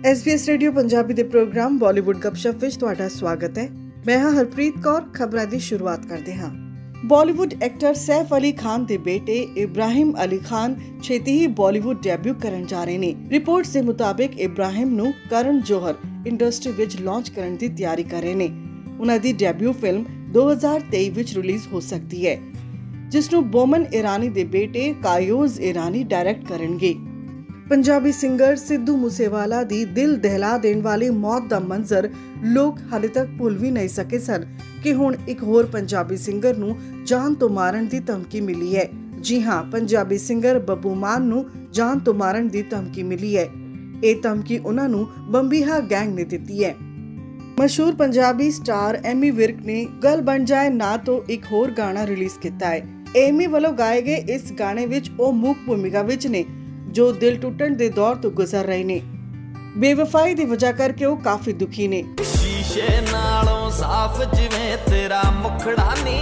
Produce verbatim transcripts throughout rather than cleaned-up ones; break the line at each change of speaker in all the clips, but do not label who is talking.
S B S radio Punjabi ਦੇ programme Bollywood ਗੱਪਸ਼ਪ ਵਿੱਚ ਤੁਹਾਡਾ ਸਵਾਗਤ ਹੈ। ਮੈਂ ਹਾਂ ਹਰਪ੍ਰੀਤ ਕੌਰ। ਖਬਰਾਂ ਦੀ ਸ਼ੁਰੂਆਤ ਕਰਦੇ ਹਾਂ। ਬਾਲੀਵੁੱਡ ਐਕਟਰ ਸੈਫ ਅਲੀ ਖਾਨ ਦੇ ਬੇਟੇ ਇਬਰਾਹਿਮ ਅਲੀ ਖਾਨ ਛੇਤੀ ਹੀ ਬਾਲੀਵੁੱਡ ਡੈਬਿਊ ਕਰਨ ਜਾ ਰਹੇ ਨੇ। ਰਿਪੋਰਟਸ ਦੇ ਮੁਤਾਬਿਕ ਇਬਰਾਹਿਮ ਨੂੰ ਕਰਨ ਜੋਹਰ ਇੰਡਸਟਰੀ ਵਿੱਚ ਲਾਂਚ ਕਰਨ ਦੀ ਤਿਆਰੀ ਕਰ ਰਹੇ ਨੇ। ਉਹਨਾਂ ਦੀ ਡੈਬਿਊ ਫਿਲਮ ਦੋ ਹਜ਼ਾਰ ਤੇਈ ਵਿੱਚ ਰਿਲੀਜ਼ ਹੋ ਸਕਦੀ ਹੈ, ਜਿਸ ਨੂੰ ਬੋਮਨ ਇਰਾਨੀ ਦੇ ਬੇਟੇ ਕਾਯੋਜ਼ ਇਰਾਨੀ ਡਾਇਰੈਕਟ ਕਰਨਗੇ। ਪੰਜਾਬੀ ਸਿੰਗਰ ਸਿੱਧੂ ਮੂਸੇਵਾਲਾ ਦੀ ਦਿਲ ਦਹਿਲਾ ਦੇਣ ਵਾਲੀ ਮੌਤ ਦਾ ਮੰਜ਼ਰ ਲੋਕ ਹਾਲੇ ਤੱਕ ਭੁੱਲ ਵੀ ਨਹੀਂ ਸਕੇ ਸਨ ਕਿ ਹੁਣ ਇੱਕ ਹੋਰ ਪੰਜਾਬੀ ਸਿੰਗਰ ਨੂੰ ਜਾਨ ਤੋਂ ਮਾਰਨ ਦੀ ਧਮਕੀ ਮਿਲੀ ਹੈ। ਜੀ ਹਾਂ, ਪੰਜਾਬੀ ਸਿੰਗਰ ਬੱਬੂ ਮਾਨ ਨੂੰ ਜਾਨ ਤੋਂ ਮਾਰਨ ਦੀ ਧਮਕੀ ਮਿਲੀ ਹੈ। ਇਹ ਧਮਕੀ ਉਹਨਾਂ ਨੂੰ ਬੰਬੀਹਾ ਗੈਂਗ ਨੇ ਦਿੱਤੀ ਹੈ। ਮਸ਼ਹੂਰ ਪੰਜਾਬੀ ਸਟਾਰ ਐਮੀ ਵਿਰਕ ਨੇ ਗੱਲ ਬਣ ਜਾਏ ਨਾ ਤੋਂ ਇੱਕ ਹੋਰ ਗਾਣਾ ਰਿਲੀਜ਼ ਕੀਤਾ ਹੈ। ਐਮੀ ਵੱਲੋਂ ਗਾਏ ਗਏ ਇਸ ਗਾਣੇ ਵਿੱਚ ਉਹ ਮੁੱਖ ਭੂਮਿਕਾ ਵਿੱਚ ਨੇ, ਜੋ ਦਿਲ ਟੁੱਟਣ ਦੇ ਦੌਰ ਤੋਂ ਗੁਜ਼ਰ ਰਹੇ ਨੇ। ਬੇਵਫਾਈ ਦੀ ਵਜ੍ਹਾ ਕਰਕੇ ਉਹ ਕਾਫੀ ਦੁਖੀ ਨੇ।
ਸ਼ੀਸ਼ੇ ਨਾਲੋਂ ਸਾਫ਼ ਜਿਵੇਂ ਤੇਰਾ ਮੁਖੜਾ ਨੀ,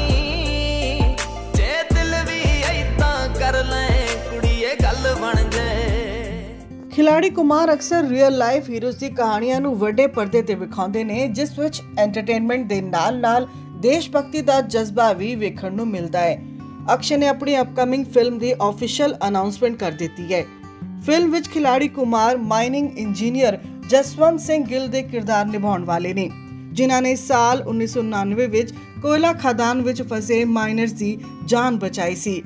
ਜੇ ਦਿਲ ਵੀ ਐਦਾਂ ਕਰ ਲੈ ਕੁੜੀਏ ਗੱਲ ਬਣ ਜਾਏ।
ਖਿਲਾੜੀ ਕੁਮਾਰ ਅਕਸਰ ਰੀਅਲ ਲਾਈਫ ਹੀਰੋਜ਼ ਦੀ ਕਹਾਣੀਆਂ ਨੂੰ ਵੱਡੇ ਪਰਦੇ ਤੇ ਵਿਖਾਉਂਦੇ ਨੇ, ਜਿਸ ਵਿੱਚ ਐਂਟਰਟੇਨਮੈਂਟ ਦੇ ਨਾਲ-ਨਾਲ ਦੇਸ਼ ਭਗਤੀ ਦਾ ਜਜ਼ਬਾ ਵੀ ਵੇਖਣ ਨੂੰ ਮਿਲਦਾ ਹੈ। ਅਕਸ਼ੇ ਨੇ ਆਪਣੀ ਅਪਕਮਿੰਗ ਫਿਲਮ ਦੀ ਆਫੀਸ਼ੀਅਲ ਅਨਾਉਂਸਮੈਂਟ ਕਰ ਦਿੱਤੀ ਹੈ। ਫਿਲਮ ਵਿੱਚ ਖਿਲਾੜੀ ਕੁਮਾਰ ਮਾਈਨਿੰਗ ਇੰਜੀਨੀਅਰ ਜਸਵੰਤ ਸਿੰਘ ਗਿੱਲ ਦੇ ਕਿਰਦਾਰ ਨਿਭਾਉਣ ਵਾਲੇ ਨੇ, ਜਿਨ੍ਹਾਂ ਨੇ ਸਾਲ ਉੱਨੀ ਸੌ ਉਨਾਨਵੇਂ ਵਿੱਚ ਕੋਇਲਾ ਖਾਦਾਨ ਵਿੱਚ ਫਸੇ ਮਾਈਨਰਸ ਦੀ ਜਾਨ ਬਚਾਈ ਸੀ।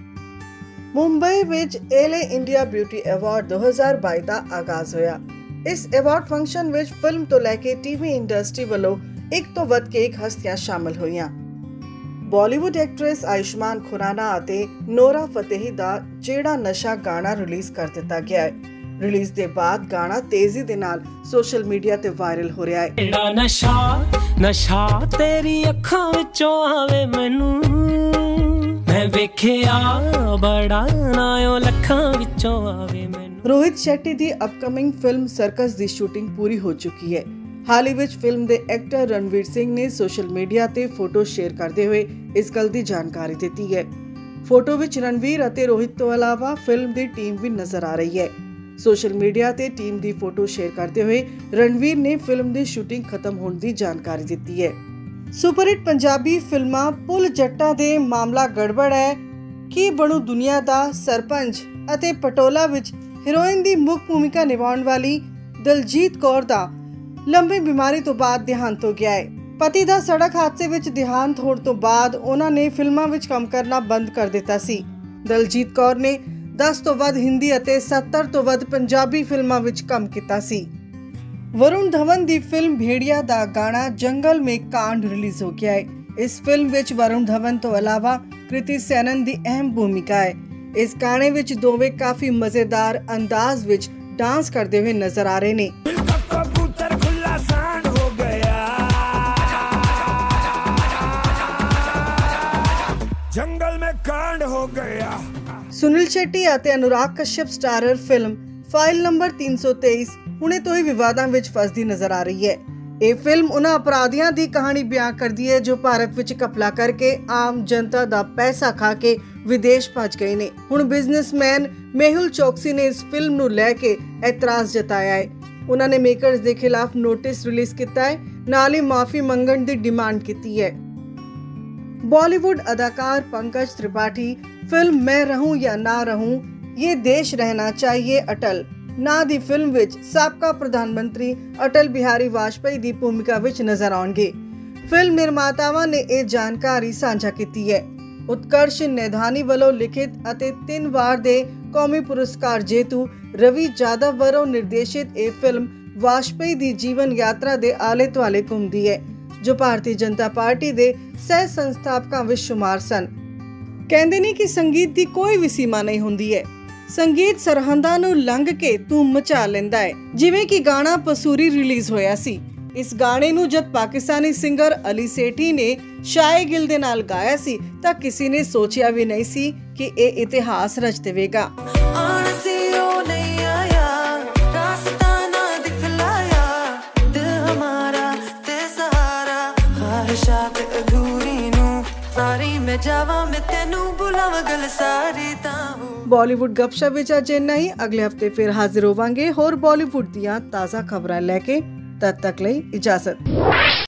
ਮੁੰਬਈ ਵਿੱਚ ਏਲੇ ਇੰਡੀਆ ਬਿਊਟੀ ਅਵਾਰਡ ਦੋ ਹਜ਼ਾਰ ਬਾਈ ਦਾ ਆਗਾਜ਼ ਹੋਇਆ। ਇਸ ਅਵਾਰਡ ਫੰਕਸ਼ਨ ਵਿੱਚ ਫਿਲਮ ਤੋਂ ਲੈ ਕੇ ਟੀਵੀ ਇੰਡਸਟਰੀ ਵੱਲੋਂ ਇੱਕ ਤੋਂ ਵੱਧ ਕੇ ਇੱਕ ਹਸਤੀਆਂ ਸ਼ਾਮਲ ਹੋਈਆਂ। ਬਾਲੀਵੁੱਡ ਐਕਟਰੈਸ ਆਯੁਸ਼ਮਾਨ ਖੁਰਾਨਾ ਅਤੇ ਨੋਰਾ ਫਤੇਹੀ ਦਾ ਜਿਹੜਾ ਨਸ਼ਾ ਗਾਣਾ ਰਿਲੀਜ਼ ਕਰ ਦਿੱਤਾ ਗਿਆ ਹੈ। ਰਿਲੀਜ਼ ਦੇ ਬਾਅਦ ਗਾਣਾ ਤੇਜ਼ੀ ਦੇ ਨਾਲ ਸੋਸ਼ਲ ਮੀਡੀਆ ਤੇ ਵਾਇਰਲ ਹੋ ਰਿਹਾ ਹੈ।
ਜਿਹੜਾ ਨਸ਼ਾ ਨਸ਼ਾ ਤੇਰੀ ਅੱਖਾਂ ਵਿੱਚੋਂ ਆਵੇ ਮੈਨੂੰ, ਮੈਂ ਵੇਖਿਆ ਬੜਾ ਨਾਇਓ ਲੱਖਾਂ ਵਿੱਚੋਂ ਆਵੇ ਮੈਨੂੰ।
ਰੋਹਿਤ ਸ਼ੈਟੀ ਦੀ ਅਪਕਮਿੰਗ ਫਿਲਮ ਸਰਕਸ ਦੀ ਸ਼ੂਟਿੰਗ ਪੂਰੀ ਹੋ ਚੁੱਕੀ ਹੈ। ਹਾਲ ਹੀ ਵਿੱਚ ਫਿਲਮ ਦੇ ਐਕਟਰ ਰਣਵੀਰ ਸਿੰਘ ਨੇ ਸੋਸ਼ਲ ਮੀਡੀਆ ਤੇ ਫੋਟੋ ਸ਼ੇਅਰ ਕਰਦੇ ਹੋਏ ਇਸ ਗੱਲ ਦੀ ਜਾਣਕਾਰੀ ਦਿੱਤੀ ਹੈ। ਫੋਟੋ ਵਿੱਚ ਰਣਵੀਰ ਅਤੇ ਰੋਹਿਤ ਤੋਂ ਇਲਾਵਾ ਫਿਲਮ ਦੀ ਟੀਮ ਵੀ ਨਜ਼ਰ ਆ ਰਹੀ ਹੈ। ਸੋਸ਼ਲ ਮੀਡੀਆ ਤੇ ਟੀਮ ਦੀ ਫੋਟੋ ਸ਼ੇਅਰ ਕਰਦੇ ਹੋਏ ਰਣਵੀਰ ਨੇ ਫਿਲਮ ਦੀ ਸ਼ੂਟਿੰਗ ਖਤਮ ਹੋਣ ਦੀ ਜਾਣਕਾਰੀ ਦਿੱਤੀ ਹੈ। ਸੁਪਰਹਿੱਟ ਪੰਜਾਬੀ ਫਿਲਮਾਂ ਪੁੱਲ ਜੱਟਾਂ ਦੇ ਮਾਮਲਾ ਗੜਬੜ ਹੈ, ਕੀ ਬਣੂ ਦੁਨੀਆ ਦਾ ਸਰਪੰਚ ਅਤੇ ਪਟੋਲਾ ਵਿੱਚ ਹੀਰੋਇਨ ਦੀ ਮੁੱਖ ਭੂਮਿਕਾ ਨਿਭਾਉਣ ਵਾਲੀ ਦਲਜੀਤ ਕੌਰ ਦਾ ਲੰਬੀ ਬਿਮਾਰੀ ਤੋਂ ਬਾਅਦ ਦੇਹਾਂਤ ਹੋ ਗਿਆ ਹੈ। ਪਤੀ ਦਾ ਸੜਕ ਹਾਦਸੇ ਵਿੱਚ ਦੇਹਾਂਤ ਹੋਣ ਤੋਂ ਬਾਅਦ ਉਹਨਾਂ ਨੇ ਫਿਲਮਾਂ ਵਿੱਚ ਕੰਮ ਕਰਨਾ ਬੰਦ ਕਰ ਦਿੱਤਾ ਸੀ। ਦਲਜੀਤ ਕੌਰ ਨੇ ਦਸ ਤੋਂ ਵੱਧ ਹਿੰਦੀ ਅਤੇ ਸੱਤਰ ਤੋਂ ਵੱਧ ਪੰਜਾਬੀ ਫਿਲਮਾਂ ਵਿੱਚ ਕੰਮ ਕੀਤਾ ਸੀ। ਵਰੁਣ ਧਵਨ ਦੀ ਫਿਲਮ ਭੇੜੀਆ ਦਾ ਗਾਣਾ ਜੰਗਲ ਮੇਂ ਕਾਂਡ ਰਿਲੀਜ਼ ਹੋ ਗਿਆ ਹੈ। ਇਸ ਫਿਲਮ ਵਿੱਚ ਵਰੁਣ ਧਵਨ ਤੋਂ ਇਲਾਵਾ ਕ੍ਰਿਤੀ ਸੈਨਨ ਦੀ ਅਹਿਮ ਭੂਮਿਕਾ ਹੈ। ਇਸ ਗਾਣੇ ਵਿੱਚ ਦੋਵੇਂ ਕਾਫੀ ਮਜ਼ੇਦਾਰ ਅੰਦਾਜ਼ ਵਿੱਚ ਡਾਂਸ ਕਰਦੇ ਹੋਏ ਨਜ਼ਰ ਆ ਰਹੇ ਨੇ।
ਜੰਗਲ ਮੇਂ ਕਾਂਡ ਹੋ ਗਿਆ।
ਸੁਨੀਲ ਸ਼ੈਟੀ ਅਤੇ Anurag Kashyap starrer film file number ਤਿੰਨ ਸੌ ਤੇਈ ਹੁਣੇ ਤੋਂ ਹੀ ਵਿਵਾਦਾਂ ਵਿੱਚ ਫਸਦੀ ਨਜ਼ਰ ਆ ਰਹੀ ਹੈ। ਇਹ ਫਿਲਮ ਉਹਨਾਂ ਅਪਰਾਧੀਆਂ ਦੀ ਕਹਾਣੀ ਬਿਆਨ ਕਰਦੀ ਹੈ ਜੋ ਭਾਰਤ ਵਿੱਚ ਘਪਲਾ ਕਰਕੇ ਆਮ ਜਨਤਾ ਦਾ ਪੈਸਾ ਖਾ ਕੇ ਵਿਦੇਸ਼ ਭੱਜ ਗਏ ਨੇ। ਹੁਣ ਬਿਜ਼ਨਸਮੈਨ ਮੇਹੁਲ ਚੌਕਸੀ ਨੇ ਇਸ ਫਿਲਮ ਨੂੰ ਲੈ ਕੇ ਇਤਰਾਜ਼ ਜਤਾਇਆ ਹੈ। ਉਹਨਾਂ ਨੇ ਮੇਕਰਸ ਦੇ ਖਿਲਾਫ ਨੋਟਿਸ ਰਿਲੀਜ਼ ਕੀਤਾ ਹੈ, ਨਾਲ ਹੀ ਮਾਫੀ ਮੰਗਣ ਦੀ ਡਿਮਾਂਡ ਕੀਤੀ ਹੈ। बॉलीवुड अदाकार पंकज त्रिपाठी फिल्म मैं रहूं या ना रहूं ये देश रहना चाहिए अटल ना दी फिल्म विच साबका प्रधानमंत्री अटल बिहारी वाजपेयी दी भूमिका विच नजर आउणगे। फिल्म निर्मातावां ने यह जानकारी साझा कीती है। उत्कर्ष नैधानी वालों लिखित अते तीन वार दे कौमी पुरस्कार जेतू रवि जाधव वालों निर्देशित यह फिल्म वाजपेयी दी जीवन यात्रा दे आले दुआले घुमदी है, जो भारतीय जनता पार्टी ਦੇ ਸਹਿ ਸੰਸਥਾਪਕਾਂ ਵਿੱਚ ਸ਼ੁਮਾਰ ਸਨ। ਕਹਿੰਦੇ ਨੇ ਕਿ ਸੰਗੀਤ ਦੀ ਕੋਈ ਵੀ ਸੀਮਾ ਨਹੀਂ ਹੁੰਦੀ ਹੈ। ਸੰਗੀਤ ਸਰਹੱਦਾਂ ਨੂੰ ਲੰਘ ਕੇ ਧੂਮ ਮਚਾ ਲੈਂਦਾ ਹੈ। ਜਿਵੇਂ ਕਿ ਗਾਣਾ ਪਸੂਰੀ ਰਿਲੀਜ਼ ਹੋਇਆ ਸੀ। ਇਸ ਗਾਣੇ ਨੂੰ ਜਦ ਪਾਕਿਸਤਾਨੀ ਸਿੰਗਰ ਅਲੀ ਸੇਠੀ ਨੇ ਸ਼ਾਏ ਗਿੱਲ ਦੇ ਨਾਲ ਗਾਇਆ ਸੀ ਤਾਂ ਕਿਸੇ ਨੇ ਸੋਚਿਆ ਵੀ ਨਹੀਂ ਸੀ ਕਿ ਇਹ ਇਤਿਹਾਸ ਰਚ ਦੇਵੇਗਾ।
ਮੈਂ ਜਾਵਾਂ ਮੈਂ ਤੈਨੂੰ ਬੁਲਾਵਾਂ ਗੱਲ ਸਾਰੀ ਤਾਂ
ਬਾਲੀਵੁੱਡ ਗਪਸ਼ਪ ਵਿੱਚ ਅੱਜ ਇੰਨਾ ਹੀ। ਅਗਲੇ ਹਫਤੇ ਫਿਰ ਹਾਜ਼ਰ ਹੋਵਾਂਗੇ ਹੋਰ ਬਾਲੀਵੁੱਡ ਦੀਆਂ ਤਾਜ਼ਾ ਖਬਰਾਂ ਲੈ ਕੇ। ਤਦ ਤੱਕ ਲਈ ਇਜਾਜ਼ਤ।